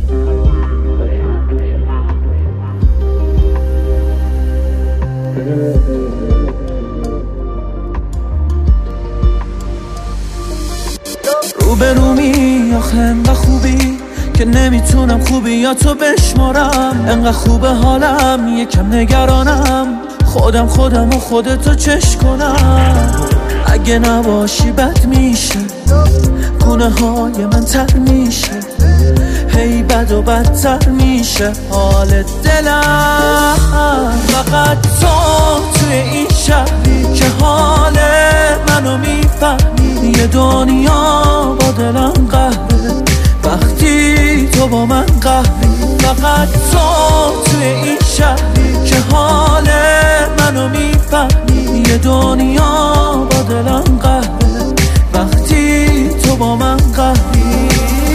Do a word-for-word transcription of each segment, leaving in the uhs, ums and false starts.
روبرومی آخه انقدر خوبی که نمیتونم خوبی یا تو بشمارم. انقدر خوب حالم یکم نگرانم، خودم خودم و خودتو چش کنم. اگه نباشی بد میشه، گونه های من تر میشه، هی بد و بدتر میشه حال دلم. فقط تو توی این شهری که حال منو میفهمی. یه دنیا با دلم قهره وقتی تو با من قهری. فقط تو توی این شهری که حال منو میفهمی. یه دنیا با دلم قهره وقتی تو با من قهری.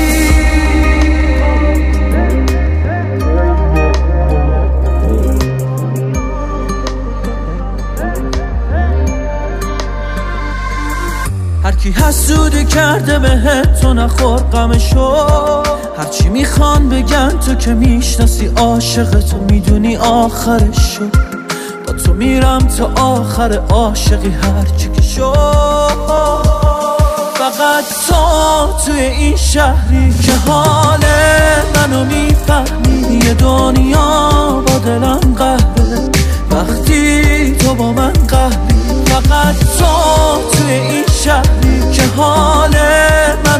هرکی حسودی کرده بهت تو نخور غمشو. هرچی میخوان بگن تو که میشناسی عاشق تو میدونی آخرشو. با تو میرم تا آخر عاشقی هرچی که شو. فقط تو توی این شهری که حال منو میفهمی. یه دنیا با دلم قهره وقتی تو با من قهری. فقط تو توی این شهری که حال من